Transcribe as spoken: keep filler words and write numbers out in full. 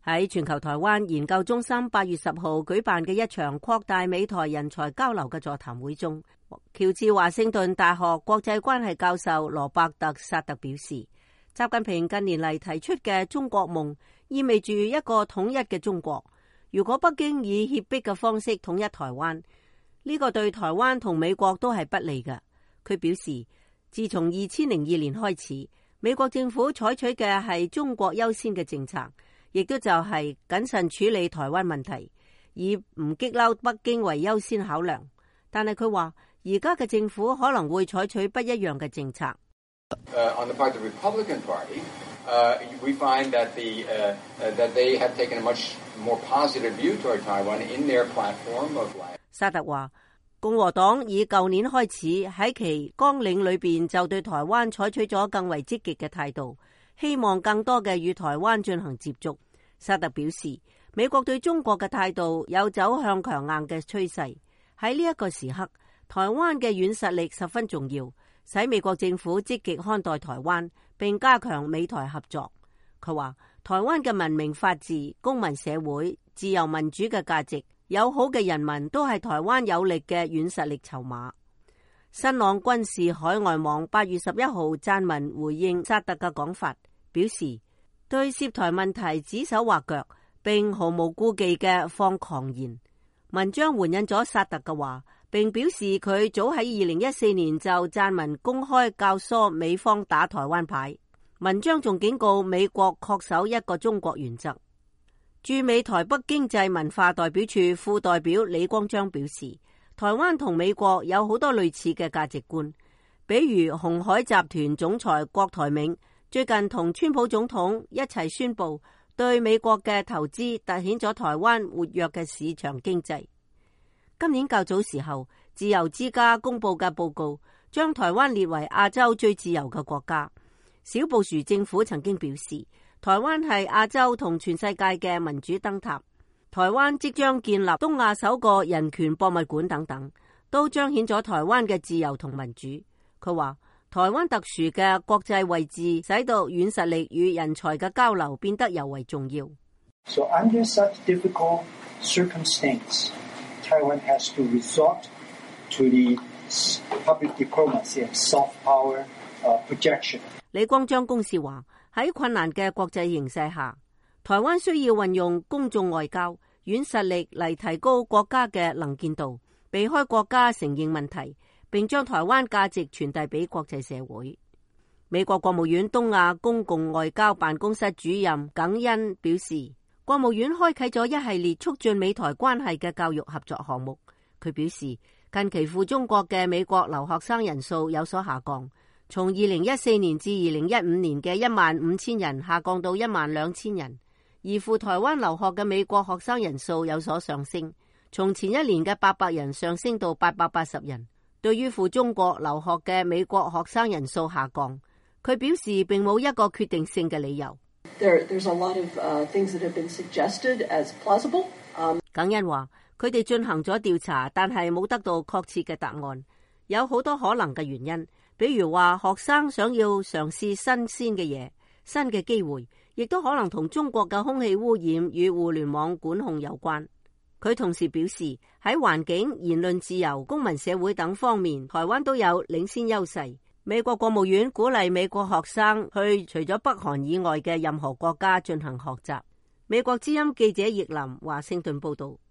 喺全球台灣研究中心八月十號舉辦嘅一場擴大美台人才交流嘅座談會中，喬治華盛頓大學國際關係教授羅伯特薩特表示，習近平近年嚟提出嘅中國夢意味住一個統一嘅中國。如果北京以脅迫嘅方式統一台灣，呢個對台灣同美國都係不利嘅。佢表示，自從二千零二年開始，美國政府採取嘅係中國優先嘅政策，亦都就係謹慎處理台灣問題，以唔激嬲北京為優先考量。但係佢話，而家嘅政府可能會採取不一樣嘅政策。 Uh, on the part of the Republican Party, uh, we find that the uh, uh, that they have taken a much more positive view toward Taiwan in their platform of life. 沙特話，共和黨以舊年開始喺其綱領裏邊就對台灣採取咗更為積極嘅態度，希望更多嘅與台灣進行接觸。沙特表示，美國對中國嘅態度有走向強硬嘅趨勢。喺呢一個時刻，台灣嘅軟實力十分重要，使美國政府積極看待台灣，並加強美台合作。佢話，台灣嘅文明法治、公民社會、自由民主嘅價值、友好嘅人民都係台灣有力嘅軟實力籌碼。新浪軍事海外網八月十一號撰文回應薩特嘅講法，表示對涉台問題指手畫腳，並毫無顧忌嘅放狂言。文章援引咗薩特嘅話，並表示佢早喺二零一四年就撰文公開教唆美方打台灣牌。文章仲警告美國恪守一個中國原則。駐美台北經濟文化代表處副代表李光章表示，台灣同美國有好多類似嘅價值觀，比如鴻海集團總裁郭台銘最近同川普總統一齊宣布對美國嘅投資，凸顯咗台灣活躍嘅市場經濟。今年較早時候，自由之家公布嘅報告將台灣列為亞洲最自由嘅國家。小布殊政府曾經表示，台灣係亞洲同全世界嘅民主燈塔。台灣即將建立東亞首個人權博物館等等，都彰顯咗台灣嘅自由同民主。佢話，台灣特殊嘅國際位置，使到軟實力與人才嘅交流變得尤為重要。 So under such difficult circumstance, Taiwan has to resort to the public diplomacy and soft power projection. 李光章公使話，喺困難嘅國際形勢下，台灣需要運用公眾外交、軟實力嚟提高國家嘅能見度，避開國家承認問題，並將台灣價值傳遞俾國際社會。美國國務院東亞公共外交辦公室主任耿恩表示，國務院開啟咗一系列促進美台關係嘅教育合作項目。佢表示，近期赴中國嘅美國留學生人數有所下降，從二零一四年至二零一五年嘅一萬五千人下降到一萬兩千人，而赴台灣留學嘅美國學生人數有所上升，從前一年嘅八百人上升到八百八十人。對於赴中國留學嘅美國學生人數下降，佢表示並冇一個決定性嘅理由。 There, there's a lot of, uh, things that have been suggested as plausible. Um... 耿恩話，佢哋進行咗調查，但係冇得到確切嘅答案，有好多可能嘅原因。比如話學生想要嘗試新鮮嘅嘢，新嘅機會，亦都可能同中國嘅空氣污染與互聯網管控有關。佢同時表示，喺環境、言論自由、公民社會等方面，台灣都有領先優勢。美國國務院鼓勵美國學生去除咗北韓以外嘅任何國家進行學習。美國之音記者葉林華盛頓報道。